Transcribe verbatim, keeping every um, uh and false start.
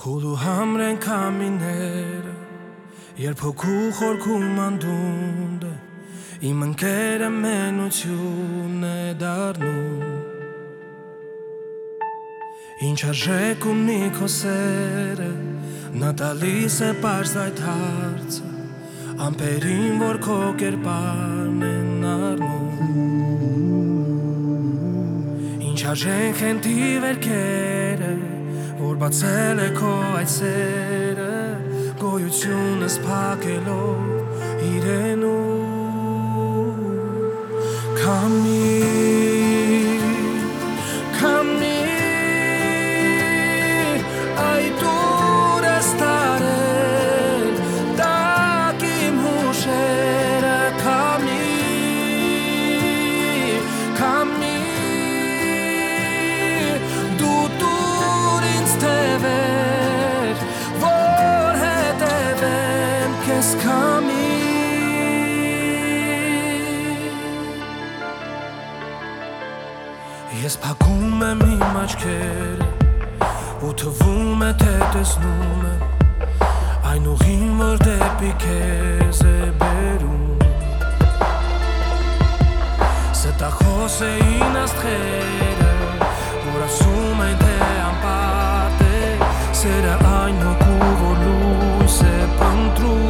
Խուլու համրեն կամիները, երբ հոգու խորքում անդունդ է, իմ ընկերը մենություն է դառնում։ Ինչ արժեք ունի քո սերը, նա տալիս է պարզ այդ հարցը, ամպերին, որ քո կերպարն են առնում։ Ինչ արժենք են թիվերքերը, որ բացել է քո այդ սերը, գոյությունս փակելով իրենու։ Քամի, քամի, այդ ուր ես տարել, տակ իմ հուշերը, քամի, քամի, դու տուր ինձ թևեր, որ հետևեմ քեզ քամի։ Ես փակում եմ իմ աչքերը, ու թվում է թե տեսնում եմ այն ուղին, որ դեպի քեզ է բերում։ Ստախոս էին աստղերը, որ ասում են թե անպարտ է, սերը այն հոգու, որ լույս է փնտրում։